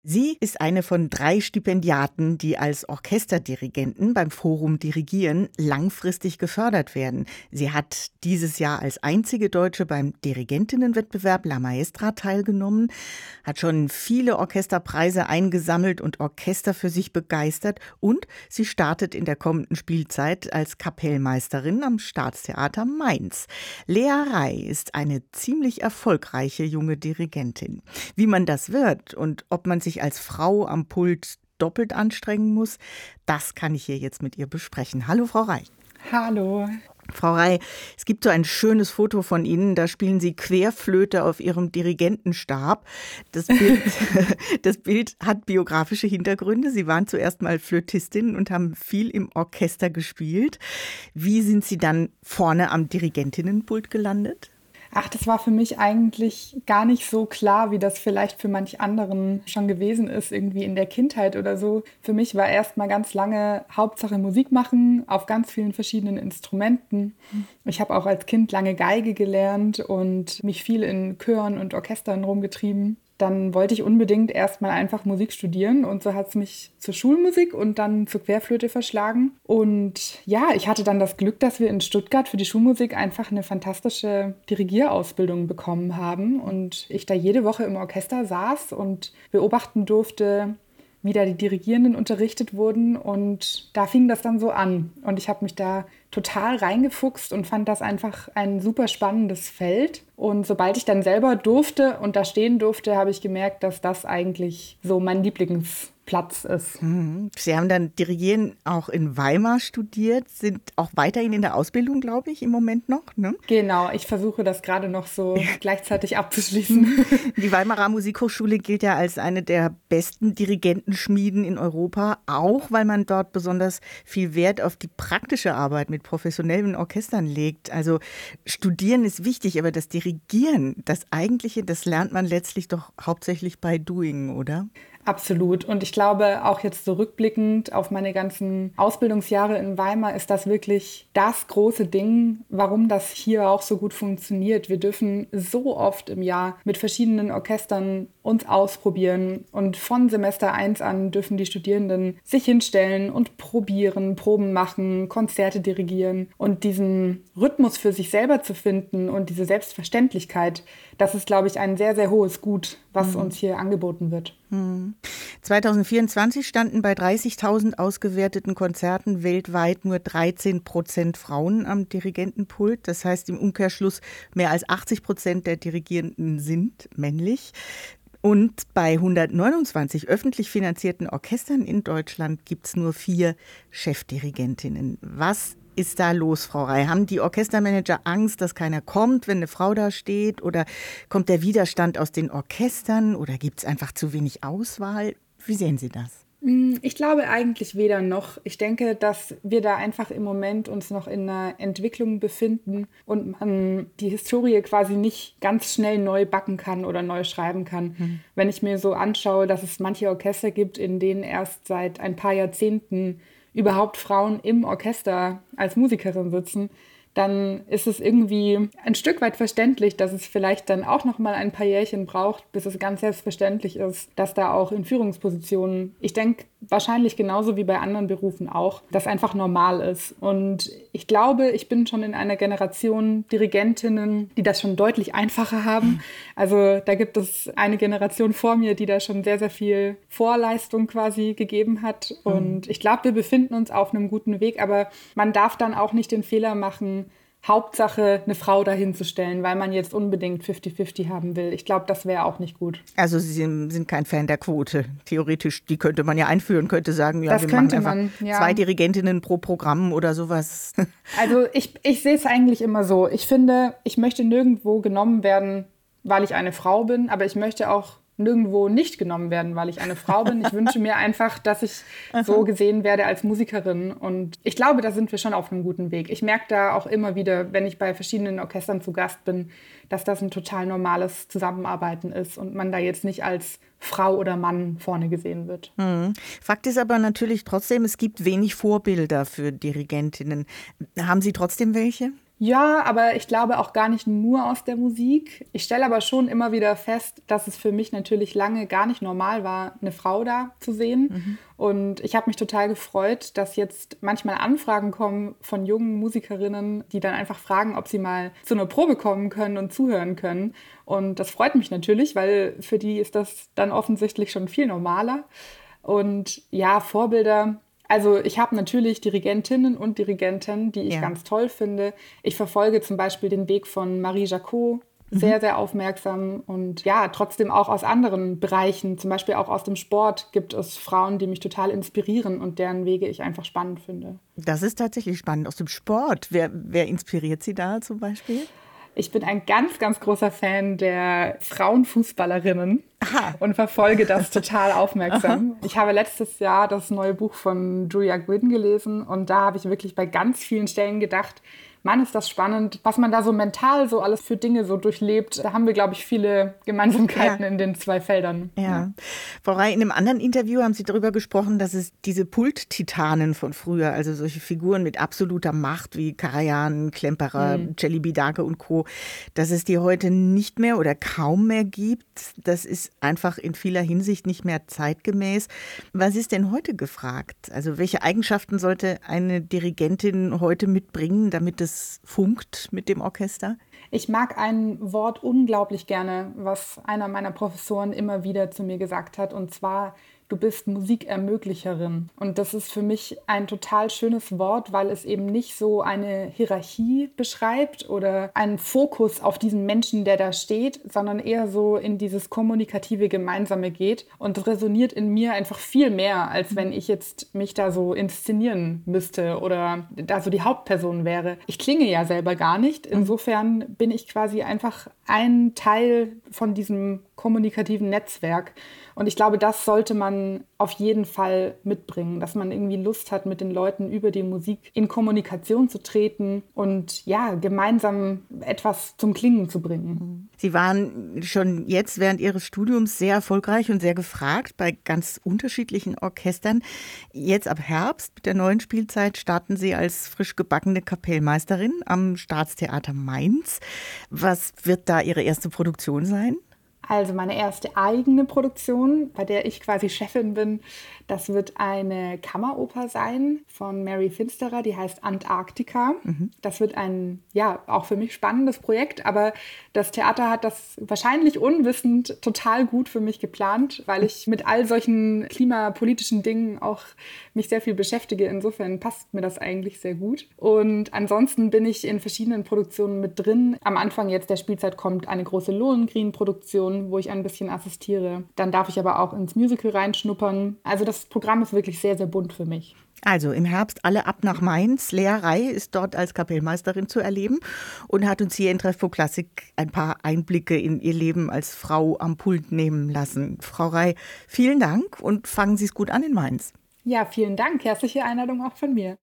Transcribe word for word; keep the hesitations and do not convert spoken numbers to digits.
Sie ist eine von drei Stipendiaten, die als Orchesterdirigenten beim Forum Dirigieren langfristig gefördert werden. Sie hat dieses Jahr als einzige Deutsche beim Dirigentinnenwettbewerb La Maestra teilgenommen, hat schon viele Orchesterpreise eingesammelt und Orchester für sich begeistert und sie startet in der kommenden Spielzeit als Kapellmeisterin am Staatstheater Mainz. Lea Ray ist eine ziemlich erfolgreiche junge Dirigentin. Wie man das wird und ob man sich als Frau am Pult doppelt anstrengen muss, das kann ich hier jetzt mit ihr besprechen. Hallo, Frau Ray. Hallo. Frau Ray, es gibt so ein schönes Foto von Ihnen, da spielen Sie Querflöte auf Ihrem Dirigentenstab. Das Bild, das Bild hat biografische Hintergründe. Sie waren zuerst mal Flötistin und haben viel im Orchester gespielt. Wie sind Sie dann vorne am Dirigentinnenpult gelandet? Ach, das war für mich eigentlich gar nicht so klar, wie das vielleicht für manch anderen schon gewesen ist, irgendwie in der Kindheit oder so. Für mich war erst mal ganz lange Hauptsache Musik machen auf ganz vielen verschiedenen Instrumenten. Ich habe auch als Kind lange Geige gelernt und mich viel in Chören und Orchestern rumgetrieben. Dann wollte ich unbedingt erst mal einfach Musik studieren und so hat es mich zur Schulmusik und dann zur Querflöte verschlagen. Und ja, ich hatte dann das Glück, dass wir in Stuttgart für die Schulmusik einfach eine fantastische Dirigierausbildung bekommen haben und ich da jede Woche im Orchester saß und beobachten durfte, wie da die Dirigierenden unterrichtet wurden und da fing das dann so an und ich habe mich da total reingefuchst und fand das einfach ein super spannendes Feld und sobald ich dann selber durfte und da stehen durfte, habe ich gemerkt, dass das eigentlich so mein Lieblingsplatz ist. Sie haben dann Dirigieren auch in Weimar studiert, sind auch weiterhin in der Ausbildung, glaube ich, im Moment noch, ne? Genau, ich versuche das gerade noch so gleichzeitig abzuschließen. Die Weimarer Musikhochschule gilt ja als eine der besten Dirigentenschmieden in Europa, auch weil man dort besonders viel Wert auf die praktische Arbeit mit professionellen Orchestern legt. Also studieren ist wichtig, aber das Dirigieren, das Eigentliche, das lernt man letztlich doch hauptsächlich bei Doing, oder? Absolut. Und ich glaube, auch jetzt zurückblickend auf meine ganzen Ausbildungsjahre in Weimar ist das wirklich das große Ding, warum das hier auch so gut funktioniert. Wir dürfen so oft im Jahr mit verschiedenen Orchestern uns ausprobieren und von Semester eins an dürfen die Studierenden sich hinstellen und probieren, Proben machen, Konzerte dirigieren und diesen Rhythmus für sich selber zu finden und diese Selbstverständlichkeit, das ist, glaube ich, ein sehr, sehr hohes Gut, was mhm. uns hier angeboten wird. zwanzig vierundzwanzig standen bei dreißigtausend ausgewerteten Konzerten weltweit nur dreizehn Prozent Frauen am Dirigentenpult. Das heißt im Umkehrschluss, mehr als achtzig Prozent der Dirigierenden sind männlich. Und bei hundertneunundzwanzig öffentlich finanzierten Orchestern in Deutschland gibt es nur vier Chefdirigentinnen. Was ist da los, Frau Ray? Haben die Orchestermanager Angst, dass keiner kommt, wenn eine Frau da steht? Oder kommt der Widerstand aus den Orchestern? Oder gibt es einfach zu wenig Auswahl? Wie sehen Sie das? Ich glaube eigentlich weder noch. Ich denke, dass wir da einfach im Moment uns noch in einer Entwicklung befinden und man die Historie quasi nicht ganz schnell neu backen kann oder neu schreiben kann. Hm. Wenn ich mir so anschaue, dass es manche Orchester gibt, in denen erst seit ein paar Jahrzehnten überhaupt Frauen im Orchester als Musikerin sitzen, dann ist es irgendwie ein Stück weit verständlich, dass es vielleicht dann auch noch mal ein paar Jährchen braucht, bis es ganz selbstverständlich ist, dass da auch in Führungspositionen, ich denke wahrscheinlich genauso wie bei anderen Berufen auch, das einfach normal ist. Und ich glaube, ich bin schon in einer Generation Dirigentinnen, die das schon deutlich einfacher haben. Also da gibt es eine Generation vor mir, die da schon sehr, sehr viel Vorleistung quasi gegeben hat. Und ich glaube, wir befinden uns auf einem guten Weg, aber man darf dann auch nicht den Fehler machen, Hauptsache eine Frau dahinzustellen, weil man jetzt unbedingt fünfzig fünfzig haben will. Ich glaube, das wäre auch nicht gut. Also Sie sind kein Fan der Quote. Theoretisch, die könnte man ja einführen, könnte sagen, ja, das wir könnte machen einfach man, ja. zwei Dirigentinnen pro Programm oder sowas. Also ich, ich sehe es eigentlich immer so. Ich finde, ich möchte nirgendwo genommen werden, weil ich eine Frau bin, aber ich möchte auch nirgendwo nicht genommen werden, weil ich eine Frau bin. Ich wünsche mir einfach, dass ich so gesehen werde als Musikerin. Und ich glaube, da sind wir schon auf einem guten Weg. Ich merke da auch immer wieder, wenn ich bei verschiedenen Orchestern zu Gast bin, dass das ein total normales Zusammenarbeiten ist und man da jetzt nicht als Frau oder Mann vorne gesehen wird. Mhm. Fakt ist aber natürlich trotzdem, es gibt wenig Vorbilder für Dirigentinnen. Haben Sie trotzdem welche? Ja, aber ich glaube auch gar nicht nur aus der Musik. Ich stelle aber schon immer wieder fest, dass es für mich natürlich lange gar nicht normal war, eine Frau da zu sehen. Mhm. Und ich habe mich total gefreut, dass jetzt manchmal Anfragen kommen von jungen Musikerinnen, die dann einfach fragen, ob sie mal zu einer Probe kommen können und zuhören können. Und das freut mich natürlich, weil für die ist das dann offensichtlich schon viel normaler. Und ja, Vorbilder. Also ich habe natürlich Dirigentinnen und Dirigenten, die ich ja. ganz toll finde. Ich verfolge zum Beispiel den Weg von Marie Jacot sehr, mhm. sehr aufmerksam. Und ja, trotzdem auch aus anderen Bereichen, zum Beispiel auch aus dem Sport, gibt es Frauen, die mich total inspirieren und deren Wege ich einfach spannend finde. Das ist tatsächlich spannend. Aus dem Sport, wer, wer inspiriert Sie da zum Beispiel? Ich bin ein ganz, ganz großer Fan der Frauenfußballerinnen. Aha. Und verfolge das total aufmerksam. Aha. Ich habe letztes Jahr das neue Buch von Julia Gwynn gelesen und da habe ich wirklich bei ganz vielen Stellen gedacht, Mann, ist das spannend, was man da so mental so alles für Dinge so durchlebt. Da haben wir, glaube ich, viele Gemeinsamkeiten ja. in den zwei Feldern. Ja. ja. Frau Rey, in einem anderen Interview haben Sie darüber gesprochen, dass es diese Pult-Titanen von früher, also solche Figuren mit absoluter Macht wie Karajan, Klemperer, mhm. Celebi Dake und Co., dass es die heute nicht mehr oder kaum mehr gibt. Das ist einfach in vieler Hinsicht nicht mehr zeitgemäß. Was ist denn heute gefragt? Also welche Eigenschaften sollte eine Dirigentin heute mitbringen, damit es funkt mit dem Orchester? Ich mag ein Wort unglaublich gerne, was einer meiner Professoren immer wieder zu mir gesagt hat, und zwar: Du bist Musikermöglicherin. Und das ist für mich ein total schönes Wort, weil es eben nicht so eine Hierarchie beschreibt oder einen Fokus auf diesen Menschen, der da steht, sondern eher so in dieses kommunikative Gemeinsame geht. Und das resoniert in mir einfach viel mehr, als wenn ich jetzt mich da so inszenieren müsste oder da so die Hauptperson wäre. Ich klinge ja selber gar nicht. Insofern bin ich quasi einfach ein Teil von diesem kommunikativen Netzwerk. Und ich glaube, das sollte man auf jeden Fall mitbringen, dass man irgendwie Lust hat, mit den Leuten über die Musik in Kommunikation zu treten und ja, gemeinsam etwas zum Klingen zu bringen. Sie waren schon jetzt während Ihres Studiums sehr erfolgreich und sehr gefragt bei ganz unterschiedlichen Orchestern. Jetzt ab Herbst mit der neuen Spielzeit starten Sie als frisch gebackene Kapellmeisterin am Staatstheater Mainz. Was wird da Ihre erste Produktion sein? Also meine erste eigene Produktion, bei der ich quasi Chefin bin, das wird eine Kammeroper sein von Mary Finsterer, die heißt Antarktika. Mhm. Das wird ein, ja, auch für mich spannendes Projekt, aber das Theater hat das wahrscheinlich unwissend total gut für mich geplant, weil ich mit all solchen klimapolitischen Dingen auch mich sehr viel beschäftige. Insofern passt mir das eigentlich sehr gut. Und ansonsten bin ich in verschiedenen Produktionen mit drin. Am Anfang jetzt der Spielzeit kommt eine große Lohengrin-Produktion, wo ich ein bisschen assistiere. Dann darf ich aber auch ins Musical reinschnuppern. Also das Programm ist wirklich sehr, sehr bunt für mich. Also im Herbst alle ab nach Mainz. Lea Rey ist dort als Kapellmeisterin zu erleben und hat uns hier in Treffpunkt Klassik ein paar Einblicke in ihr Leben als Frau am Pult nehmen lassen. Frau Rey, vielen Dank und fangen Sie es gut an in Mainz. Ja, vielen Dank. Herzliche Einladung auch von mir.